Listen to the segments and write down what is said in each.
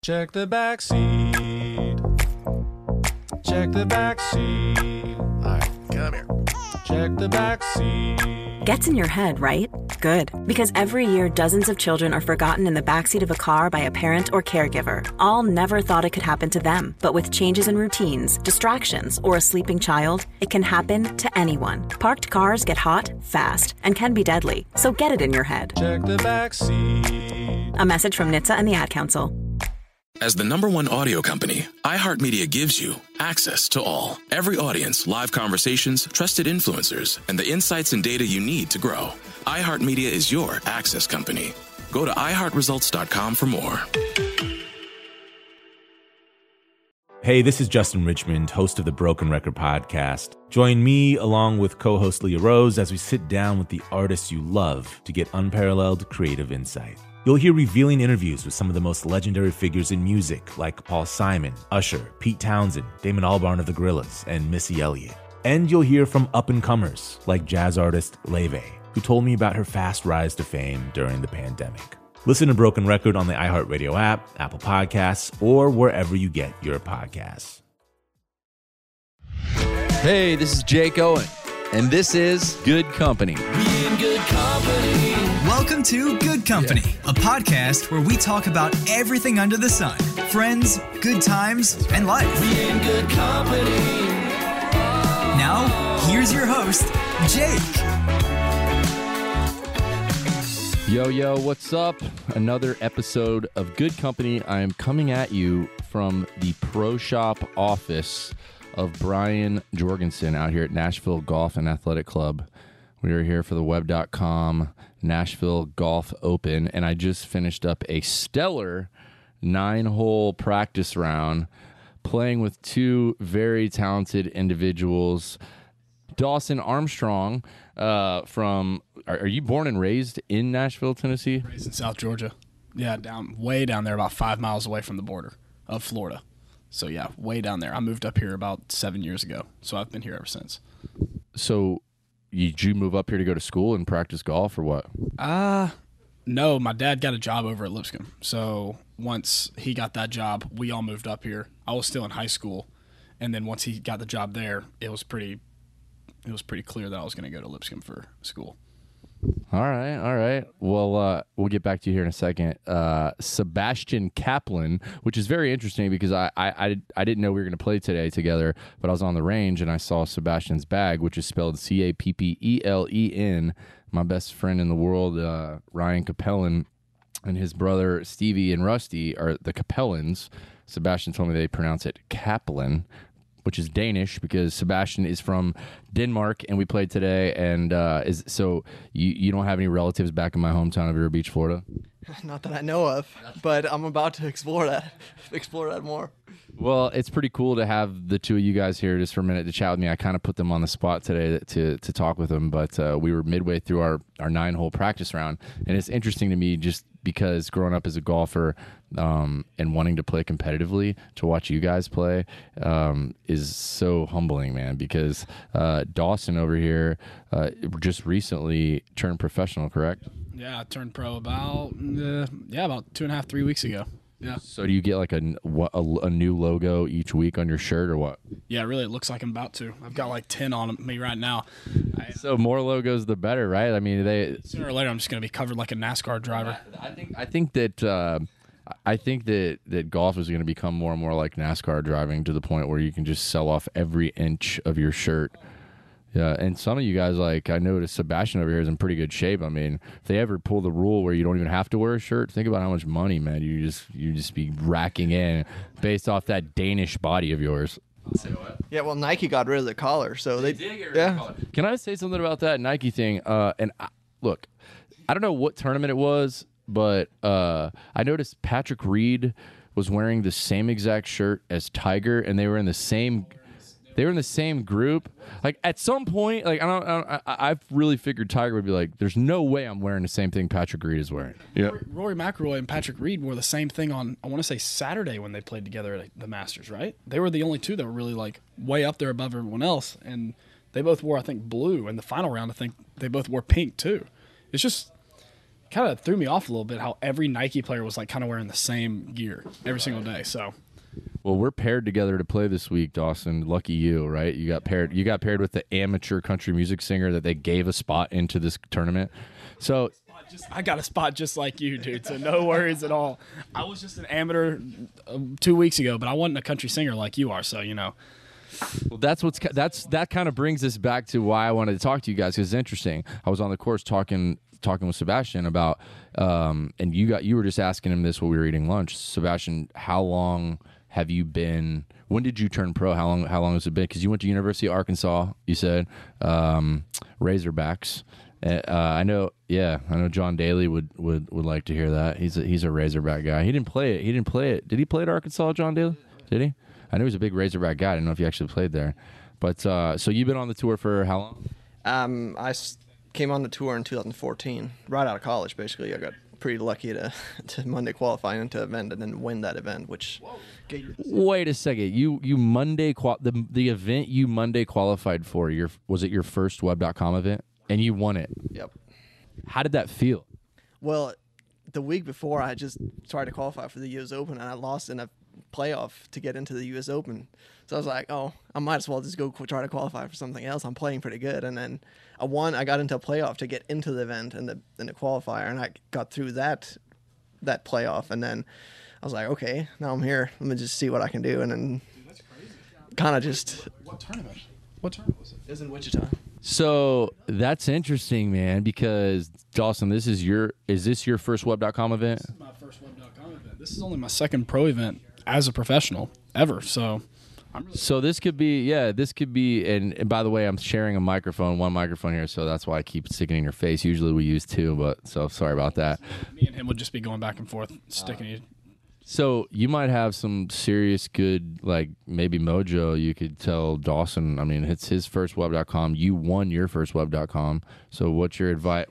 Check the back seat. Check the back seat. All right, come here. Check the back seat. Gets in your head, right? Good. Because every year, dozens of children are forgotten in the backseat of a car by a parent or caregiver. All never thought it could happen to them. But with changes in routines, distractions, or a sleeping child, it can happen to anyone. Parked cars get hot, fast, and can be deadly. So get it in your head. Check the back seat. A message from NHTSA and the Ad Council. As the #1 audio company, iHeartMedia gives you access to all. Every audience, live conversations, trusted influencers, and the insights and data you need to grow. iHeartMedia is your access company. Go to iHeartResults.com for more. Hey, this is Justin Richmond, host of the Broken Record podcast. Join me along with co-host Leah Rose as we sit down with the artists you love to get unparalleled creative insight. You'll hear revealing interviews with some of the most legendary figures in music, like Paul Simon, Usher, Pete Townsend, Damon Albarn of the Gorillaz, and Missy Elliott. And you'll hear from up-and-comers like jazz artist Leve, who told me about her fast rise to fame during the pandemic. Listen to Broken Record on the iHeartRadio app, Apple Podcasts, or wherever you get your podcasts. Hey, this is Jake Owen, and this is Good Company. Be in good company. Welcome to Good Company, a podcast where we talk about everything under the sun. Friends, good times, and life. Be in good company. Now, here's your host, Jake. Yo, what's up? Another episode of Good Company. I am coming at you from the Pro Shop office of Brian Jorgensen out here at Nashville Golf and Athletic Club. We are here for the web.com Nashville Golf Open, and I just finished up a stellar 9-hole practice round playing with two very talented individuals. Dawson Armstrong from, are you born and raised in Nashville, Tennessee? Raised in South Georgia. Yeah, way down there, about 5 miles away from the border of Florida. So yeah, way down there. I moved up here about 7 years ago, so I've been here ever since. So did you move up here to go to school and practice golf or what? No, my dad got a job over at Lipscomb. So once he got that job, we all moved up here. I was still in high school, and then once he got the job there, it was pretty clear that I was going to go to Lipscomb for school. All right. Well, we'll get back to you here in a second. Sebastian Kaplan, which is very interesting because I didn't know we were going to play today together, but I was on the range and I saw Sebastian's bag, which is spelled Cappelen. My best friend in the world, Ryan Capellen, and his brother Stevie and Rusty are the Capellans. Sebastian told me they pronounce it Kaplan, which is Danish because Sebastian is from Denmark, and we played today. And you don't have any relatives back in my hometown of Vero Beach, Florida? Not that I know of, but I'm about to explore that more. Well, it's pretty cool to have the two of you guys here just for a minute to chat with me. I kind of put them on the spot today to talk with them, but we were midway through our 9-hole practice round, and it's interesting to me just because growing up as a golfer and wanting to play competitively, to watch you guys play is so humbling, man, because Dawson over here just recently turned professional, correct? Yeah, I turned pro about 2.5, 3 weeks ago. Yeah. So do you get like a new logo each week on your shirt or what? Yeah, really, it looks like I'm about to. I've got like 10 on me right now. So more logos, the better, right? I mean, sooner or later, I'm just going to be covered like a NASCAR driver. I think that golf is going to become more and more like NASCAR driving to the point where you can just sell off every inch of your shirt. Yeah, and some of you guys, like I noticed Sebastian over here is in pretty good shape. I mean, if they ever pull the rule where you don't even have to wear a shirt, think about how much money, man, you just be racking in based off that Danish body of yours. Yeah, well, Nike got rid of the collar, so they did get rid of the collar. Can I say something about that Nike thing? Look, I don't know what tournament it was, but I noticed Patrick Reed was wearing the same exact shirt as Tiger, and they were in the same group. Like at some point, like I've really figured Tiger would be like, "There's no way I'm wearing the same thing Patrick Reed is wearing." Yeah. Rory McIlroy and Patrick Reed wore the same thing on, I want to say Saturday when they played together at the Masters, right? They were the only two that were really like way up there above everyone else, and they both wore, I think, blue. In the final round, I think they both wore pink too. It's just kind of threw me off a little bit how every Nike player was like kind of wearing the same gear every single day. So, well, we're paired together to play this week, Dawson. Lucky you, right? You got paired with the amateur country music singer that they gave a spot into this tournament. So I got a spot just like you, dude. So no worries at all. I was just an amateur 2 weeks ago, but I wasn't a country singer like you are. So Well, that kind of brings us back to why I wanted to talk to you guys, because it's interesting. I was on the course talking with Sebastian about, and you were just asking him this while we were eating lunch. Sebastian, how long have you been? When did you turn pro? How long has it been? Because you went to University of Arkansas. You said Razorbacks. I know John Daly would like to hear that. He's a Razorback guy. He didn't play it. Did he play at Arkansas, John Daly? Did he? I know he's a big Razorback guy. I don't know if he actually played there. But so you've been on the tour for how long? Came on the tour in 2014, right out of college. Basically, I got pretty lucky to Monday qualify into an event and then win that event. Which, wait a second, you Monday the event you Monday qualified for. Was it your first Web.com event, and you won it? Yep. How did that feel? Well, the week before, I just tried to qualify for the U.S. Open, and I lost in a playoff to get into the U.S. Open. So I was like, oh, I might as well just go try to qualify for something else. I'm playing pretty good. And then I won. I got into a playoff to get into the event and the qualifier, and I got through that playoff. And then I was like, okay, now I'm here. Let me just see what I can do. And then kind of just... What tournament was it? It was in Wichita. So that's interesting, man, because Dawson, is this your first Web.com event? This is my first Web.com event. This is only my second pro event as a professional ever. So this could be, and by the way, I'm sharing one microphone here, so that's why I keep sticking in your face. Usually we use two, but so sorry about that. Me and him would just be going back and forth, sticking you. So you might have some serious good, like maybe mojo. You could tell Dawson. I mean, it's his first Web.com. You won your first Web.com. So what's your advice?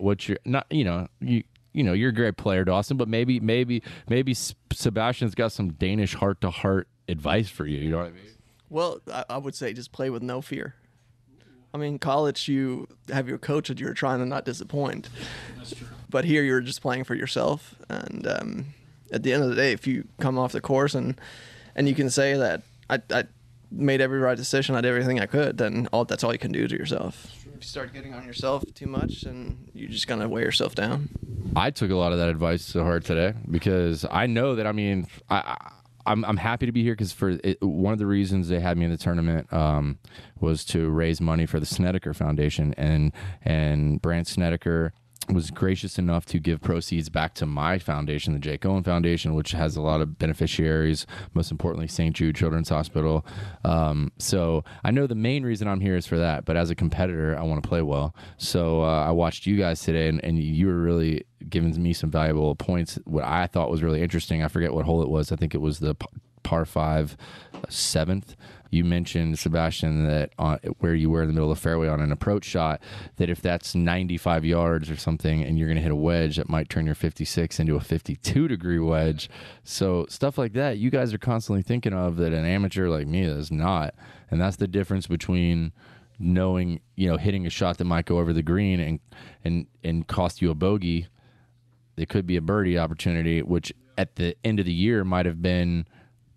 You're a great player, Dawson. But maybe Sebastian's got some Danish heart-to-heart advice for you. You know what I mean? Well, I would say just play with no fear. I mean, college, you have your coach that you're trying to not disappoint. That's true. But here, you're just playing for yourself, and at the end of the day, if you come off the course and you can say that I made every right decision, I did everything I could, then that's all you can do to yourself. If you start getting on yourself too much, then you're just going to weigh yourself down. I took a lot of that advice to heart today because I know that, I mean, I'm happy to be here because one of the reasons they had me in the tournament was to raise money for the Snedeker Foundation, and Brant Snedeker was gracious enough to give proceeds back to my foundation, the Jake Owen Foundation, which has a lot of beneficiaries, most importantly, St. Jude Children's Hospital. So I know the main reason I'm here is for that, but as a competitor, I want to play well. So I watched you guys today, and you were really giving me some valuable points. What I thought was really interesting, I forget what hole it was. I think it was the par 5 7th. You mentioned, Sebastian, that where you were in the middle of the fairway on an approach shot, that if that's 95 yards or something and you're going to hit a wedge, that might turn your 56 into a 52-degree wedge. So stuff like that, you guys are constantly thinking of that an amateur like me is not. And that's the difference between knowing, hitting a shot that might go over the green and cost you a bogey. It could be a birdie opportunity, which at the end of the year might have been,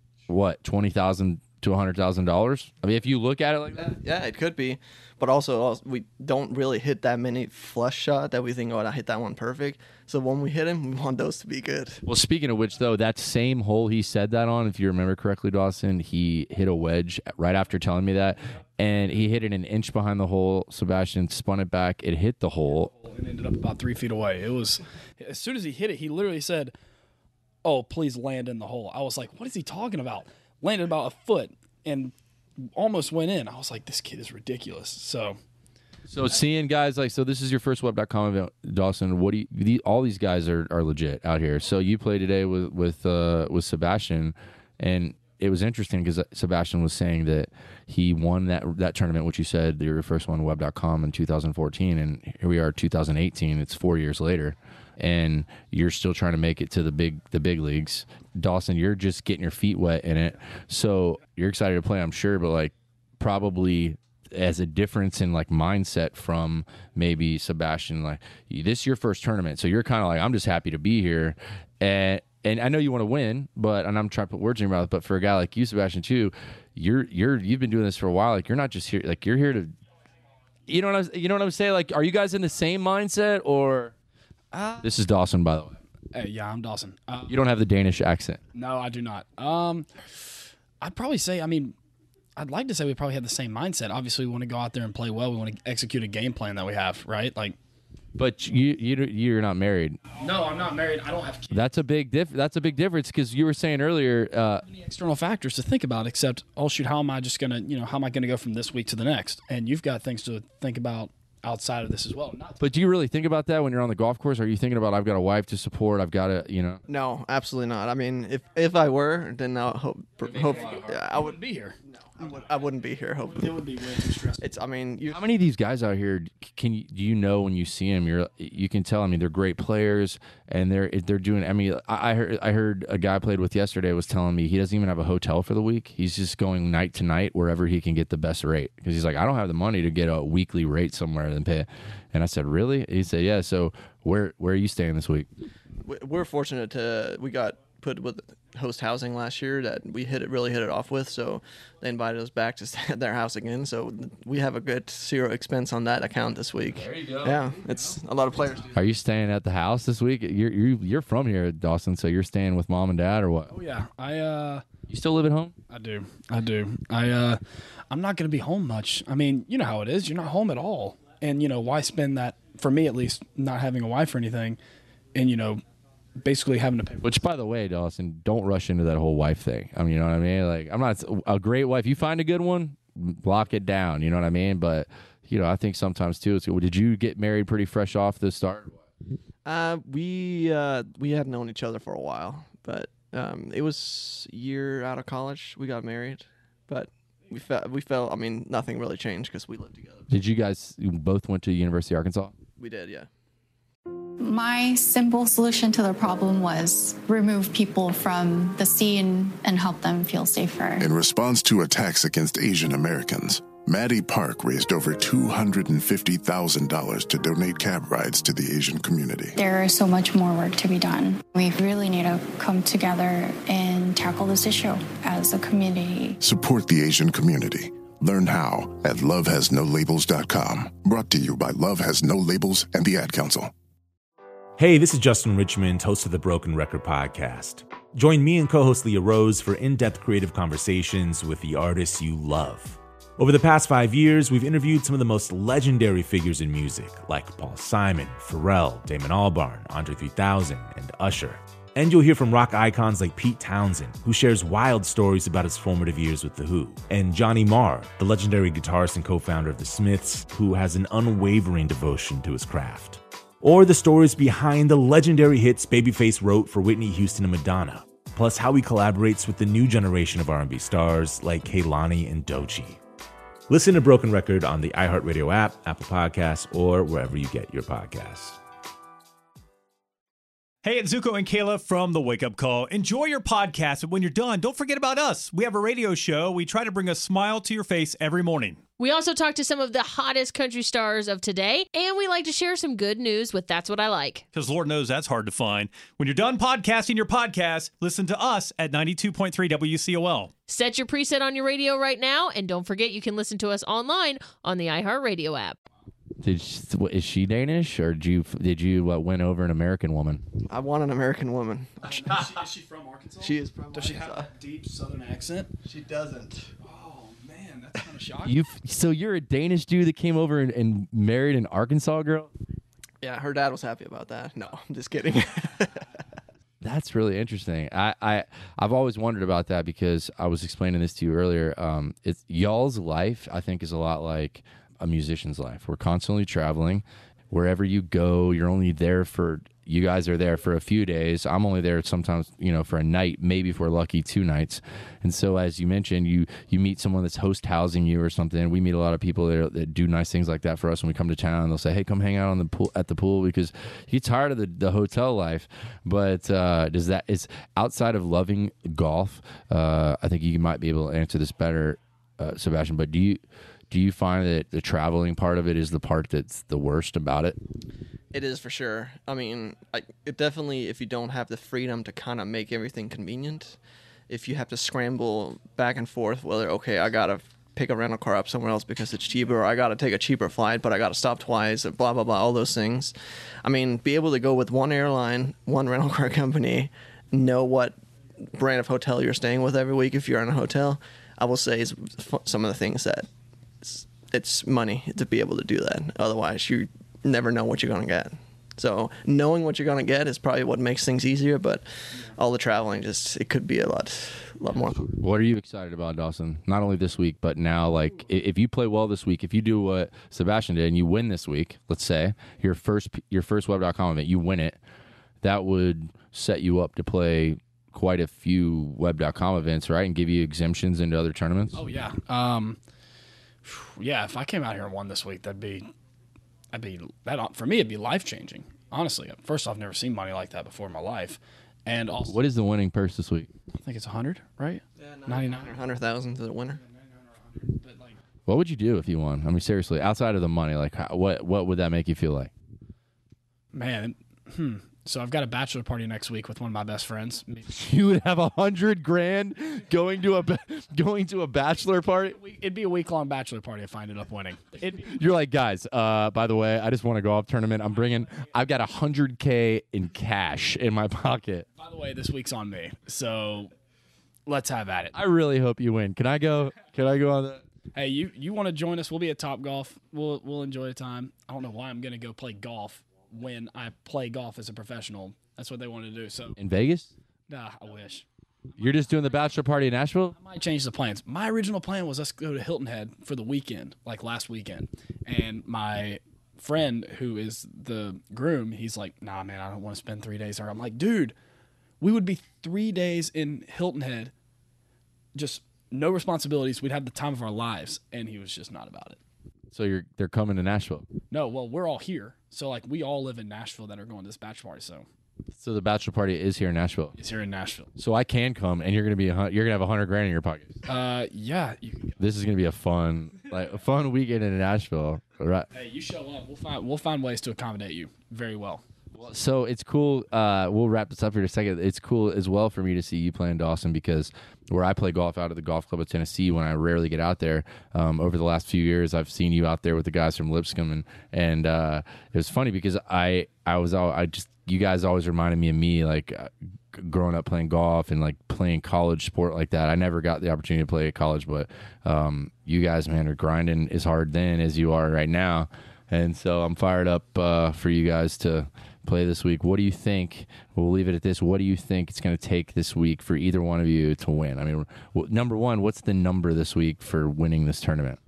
$20,000 to $100,000. I mean, if you look at it like that, yeah, it could be. But also, we don't really hit that many flush shot that we think, I hit that one perfect. So when we hit them, we want those to be good. Well, speaking of which, though, that same hole he said that on, if you remember correctly, Dawson, he hit a wedge right after telling me that, and he hit it an inch behind the hole. Sebastian spun it back. It hit the hole. And ended up about 3 feet away. It was, as soon as he hit it, he literally said, "Oh, please land in the hole." I was like, what is he talking about? Landed about a foot and almost went in. I was like, this kid is ridiculous. So seeing guys like, so this is your first Web.com event, Dawson. What do you, all these guys are legit out here. So you played today with Sebastian, and it was interesting because Sebastian was saying that he won that tournament, which you said your first one, Web.com, in 2014, and here we are, 2018. It's 4 years later, and you're still trying to make it to the big leagues. Dawson, you're just getting your feet wet in it, so you're excited to play, I'm sure, but like probably as a difference in like mindset from maybe Sebastian. Like, this is your first tournament, so you're kind of like, I'm just happy to be here, and I know you want to win, and I'm trying to put words in your mouth. But for a guy like you, Sebastian, too, you've been doing this for a while. Like, you're not just here. Like, you're here to, you know what I'm saying? Like, are you guys in the same mindset, or this is Dawson, by the way. Hey, yeah, I'm Dawson. You don't have the Danish accent. No, I do not. I'd probably say, I'd like to say we probably have the same mindset. Obviously, we want to go out there and play well. We want to execute a game plan that we have, right? Like, but you're not married. No, I'm not married. I don't have kids. That's a big difference, because you were saying earlier. Many external factors to think about, except, oh shoot, how am I going to go from this week to the next? And you've got things to think about outside of this as well. But do you really think about that when you're on the golf course? Are you thinking about, I've got a wife to support, I've got to, No, absolutely not. I mean, if I were, then I hope I would be here. No, I wouldn't be here. Hopefully, it would be way too stressful. It's. I mean, how many of these guys out here do you know when you see them? You can tell. I mean, they're great players, and they're doing. I mean, I heard a guy I played with yesterday was telling me he doesn't even have a hotel for the week. He's just going night to night wherever he can get the best rate, because he's like, I don't have the money to get a weekly rate somewhere and pay. And I said, really? He said, yeah. So where are you staying this week? We're fortunate we got put with host housing last year that we really hit it off with, so they invited us back to stay at their house again, so we have a good zero expense on that account this week. There you go. Yeah, it's a lot of players. Are you staying at the house this week? You're from here, Dawson, so you're staying with mom and dad, or what? Oh yeah, you still live at home? I do. I'm not going to be home much. I mean, you know how it is. You're not home at all, and why spend that, for me at least, not having a wife or anything, and basically having to pay. Which, by the way, Dawson, don't rush into that whole wife thing. I mean, you know what I mean? Like, I'm not a great wife. You find a good one, lock it down. You know what I mean? But I think sometimes too. Did you get married pretty fresh off the start? We had known each other for a while, but it was a year out of college we got married, but we felt. I mean, nothing really changed because we lived together. Did you both went to University of Arkansas? We did, yeah. My simple solution to the problem was remove people from the scene and help them feel safer. In response to attacks against Asian Americans, Maddie Park raised over $250,000 to donate cab rides to the Asian community. There is so much more work to be done. We really need to come together and tackle this issue as a community. Support the Asian community. Learn how at lovehasnolabels.com. Brought to you by Love Has No Labels and the Ad Council. Hey, this is Justin Richmond, host of the Broken Record Podcast. Join me and co-host Leah Rose for in-depth creative conversations with the artists you love. Over the past 5 years, we've interviewed some of the most legendary figures in music, like Paul Simon, Pharrell, Damon Albarn, Andre 3000, and Usher. And you'll hear from rock icons like Pete Townsend, who shares wild stories about his formative years with The Who, and Johnny Marr, the legendary guitarist and co-founder of The Smiths, who has an unwavering devotion to his craft. Or the stories behind the legendary hits Babyface wrote for Whitney Houston and Madonna, plus how he collaborates with the new generation of R&B stars like Kehlani and Doechii. Listen to Broken Record on the iHeartRadio app, Apple Podcasts, or wherever you get your podcasts. Hey, it's Zuko and Kayla from The Wake Up Call. Enjoy your podcast, but when you're done, don't forget about us. We have a radio show. We try to bring a smile to your face every morning. We also talk to some of the hottest country stars of today, and we like to share some good news with That's What I Like. Because Lord knows that's hard to find. When you're done podcasting your podcast, listen to us at 92.3 WCOL. Set your preset on your radio right now, and don't forget you can listen to us online on the iHeartRadio app. Is she Danish, or did you win over an American woman? I want an American woman. Is she from Arkansas? She is from Does she have a deep Southern accent? She doesn't. Oh, man, that's kind of shocking. So you're a Danish dude that came over and married an Arkansas girl? Yeah, her dad was happy about that. No, I'm just kidding. That's really interesting. I've always wondered about that, because I was explaining this to you earlier. It's y'all's life, I think, is a lot like a musician's life. We're constantly traveling. Wherever you go, you guys are there for a few days. I'm only there sometimes, for a night, maybe if we're lucky, 2 nights. And so, as you mentioned, you meet someone that's host housing you or something. We meet a lot of people that do nice things like that for us when we come to town. They'll say, hey, come hang out at the pool, because you get tired of the hotel life. But is outside of loving golf, I think you might be able to answer this better, Sebastian, but do Do you find that the traveling part of it is the part that's the worst about it? It is for sure. I mean, it definitely, if you don't have the freedom to kind of make everything convenient, if you have to scramble back and forth, whether, okay, I got to pick a rental car up somewhere else because it's cheaper, or I got to take a cheaper flight, but I got to stop twice, or blah, blah, blah, all those things. I mean, be able to go with one airline, one rental car company, know what brand of hotel you're staying with every week if you're in a hotel, I will say is some of the things that it's money to be able to do that. Otherwise, you never know what you're going to get. So knowing what you're going to get is probably what makes things easier, but all the traveling, it could be a lot more. What are you excited about, Dawson? Not only this week, but now, like, if you play well this week, if you do what Sebastian did and you win this week, let's say, your first web.com event, you win it, that would set you up to play quite a few web.com events, right? And give you exemptions into other tournaments? Oh, yeah. Yeah, if I came out here and won this week, that'd be for me, it'd be life-changing. Honestly, first off, I've never seen money like that before in my life. And also, what is the winning purse this week? I think it's 100, right? Yeah, 99 or 100,000 to the winner. What would you do if you won? I mean, seriously, outside of the money, like, what would that make you feel like? Man, so I've got a bachelor party next week with one of my best friends. You would have $100,000 going to a bachelor party? It'd be a week-long bachelor party if I ended up winning. You're like, guys, by the way, I just won a golf tournament. I've got $100K in cash in my pocket. By the way, this week's on me, so let's have at it. I really hope you win. Can I go on that? Hey, you want to join us? We'll be at Top Golf. We'll enjoy a time. I don't know why I'm going to go play golf when I play golf as a professional. That's what they want to do. So in Vegas? Nah, I wish. You're just doing the bachelor party in Nashville? I might change the plans. My original plan was us go to Hilton Head for the weekend, like last weekend. And my friend, who is the groom, he's like, nah, man, I don't want to spend 3 days there. I'm like, dude, we would be 3 days in Hilton Head, just no responsibilities. We'd have the time of our lives. And he was just not about it. So they're coming to Nashville? No, well, we're all here. So, like, we all live in Nashville that are going to this bachelor party. So the bachelor party is here in Nashville. It's here in Nashville. So I can come, and you're gonna have $100,000 in your pocket. Yeah. This is gonna be a fun weekend in Nashville, right? Hey, you show up. We'll find ways to accommodate you very well. So it's cool. We'll wrap this up here in a second. It's cool as well for me to see you playing Dawson, because where I play golf out at the Golf Club of Tennessee, when I rarely get out there, over the last few years, I've seen you out there with the guys from Lipscomb, and it was funny because you guys always reminded me of like growing up playing golf and like playing college sport like that. I never got the opportunity to play at college, but you guys, man, are grinding as hard then as you are right now, and so I'm fired up for you guys to play this week. What do you think? We'll leave it at this. What do you think it's going to take this week for either one of you to win? I mean, number one, what's the number this week for winning this tournament?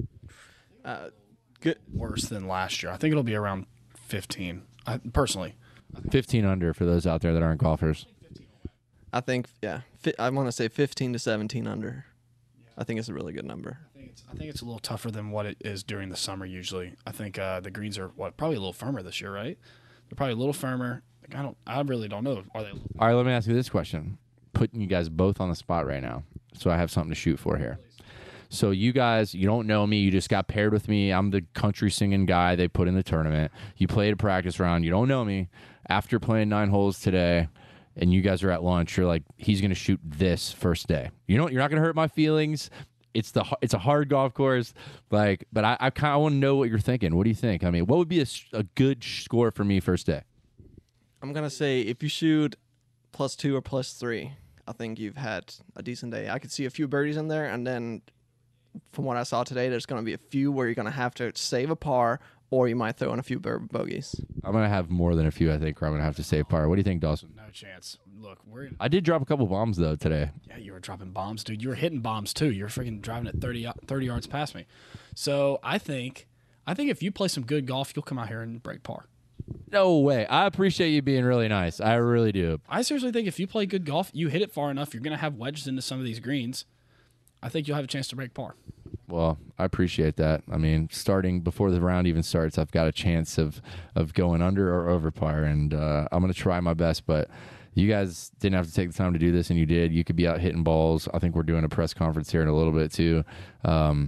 Good. Worse than last year. I think it'll be around 15. Personally, 15 under for those out there that aren't golfers. I think, yeah, I want to say 15 to 17 under. I think it's a really good number. I think it's a little tougher than what it is during the summer usually. I think the greens are probably a little firmer this year, right? They're probably a little firmer. I really don't know. Are they? All right, let me ask you this question. Putting you guys both on the spot right now, so I have something to shoot for here. So you guys, you don't know me. You just got paired with me. I'm the country singing guy they put in the tournament. You played a practice round. You don't know me. After playing 9 holes today, and you guys are at lunch, you're like, he's going to shoot this first day. You're not going to hurt my feelings. It's a hard golf course, but I kind of want to know what you're thinking. What do you think? I mean, what would be a good score for me first day? I'm gonna say if you shoot +2 or +3, I think you've had a decent day. I could see a few birdies in there, and then from what I saw today, there's gonna be a few where you're gonna have to save a par, or you might throw in a few bogeys. I'm gonna have more than a few, I think, where I'm gonna have to save par. What do you think, Dawson? No chance. Look, I did drop a couple bombs though today. Yeah, you were dropping bombs, dude. You were hitting bombs too. You were freaking driving at 30 yards past me. So I think if you play some good golf, you'll come out here and break par. No way. I appreciate you being really nice. I really do. I seriously think if you play good golf, you hit it far enough, you're gonna have wedges into some of these greens. I think you'll have a chance to break par. Well, I appreciate that. I mean, starting before the round even starts, I've got a chance of going under or over par, and I'm going to try my best. But you guys didn't have to take the time to do this, and you did. You could be out hitting balls. I think we're doing a press conference here in a little bit too.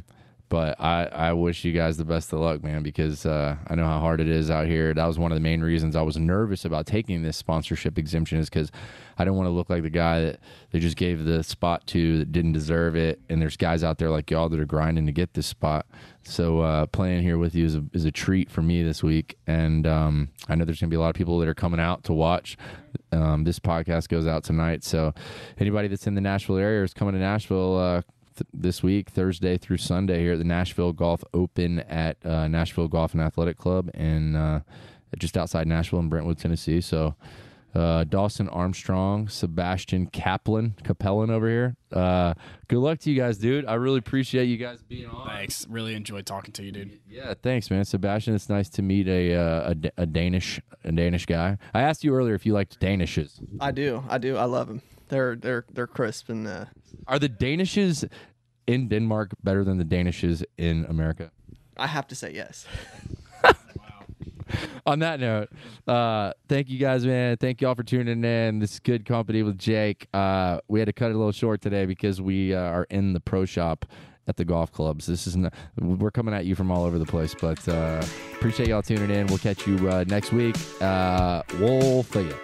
But I wish you guys the best of luck, man, because I know how hard it is out here. That was one of the main reasons I was nervous about taking this sponsorship exemption, is because I didn't want to look like the guy that they just gave the spot to that didn't deserve it. And there's guys out there like y'all that are grinding to get this spot. So playing here with you is a treat for me this week. And I know there's going to be a lot of people that are coming out to watch. This podcast goes out tonight. So anybody that's in the Nashville area is coming to Nashville this week, Thursday through Sunday, here at the Nashville Golf Open at Nashville Golf and Athletic Club, and just outside Nashville in Brentwood, Tennessee. So Dawson Armstrong, Sebastian Capellan over here. Good luck to you guys, dude. I really appreciate you guys being on. Thanks. Really enjoyed talking to you, dude. Yeah, thanks, man. Sebastian, it's nice to meet a Danish guy. I asked you earlier if you liked Danishes. I do. I love them. They're crisp and. Are the Danishes in Denmark better than the Danishes in America? I have to say yes. On that note, thank you guys, man. Thank you all for tuning in. This is Good Company with Jake. We had to cut it a little short today because we are in the pro shop at the golf clubs. We're coming at you from all over the place, but appreciate y'all tuning in. We'll catch you next week. We'll see you.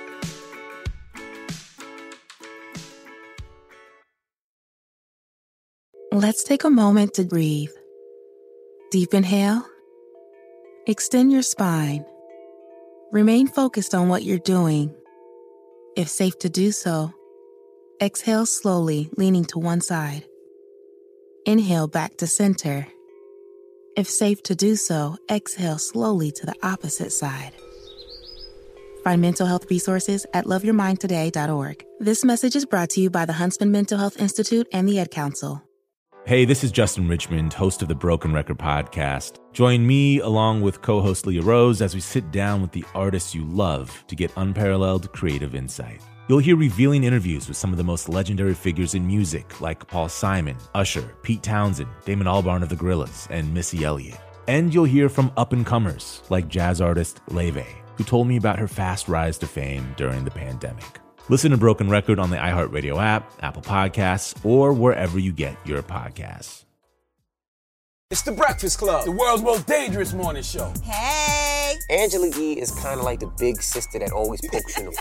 Let's take a moment to breathe. Deep inhale. Extend your spine. Remain focused on what you're doing. If safe to do so, exhale slowly, leaning to one side. Inhale back to center. If safe to do so, exhale slowly to the opposite side. Find mental health resources at loveyourmindtoday.org. This message is brought to you by the Huntsman Mental Health Institute and the Ad Council. Hey, this is Justin Richmond, host of the Broken Record podcast. Join me along with co-host Leah Rose as we sit down with the artists you love to get unparalleled creative insight. You'll hear revealing interviews with some of the most legendary figures in music, like Paul Simon, Usher, Pete Townsend, Damon Albarn of the Gorillaz, and Missy Elliott. And you'll hear from up-and-comers like jazz artist Leve, who told me about her fast rise to fame during the pandemic. Listen to Broken Record on the iHeartRadio app, Apple Podcasts, or wherever you get your podcasts. It's The Breakfast Club, the world's most dangerous morning show. Hey! Angela Yee is kind of like the big sister that always pokes you in the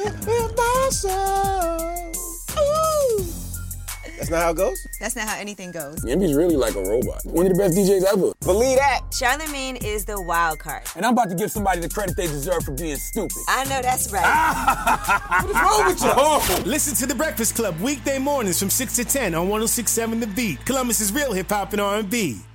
forehead. That's not how it goes? That's not how anything goes. Yemi's really like a robot. One of the best DJs ever. Believe that. Charlamagne is the wild card. And I'm about to give somebody the credit they deserve for being stupid. I know that's right. What is wrong with you? Listen to The Breakfast Club weekday mornings from 6 to 10 on 106.7 The Beat. Columbus's real hip-hop and R&B.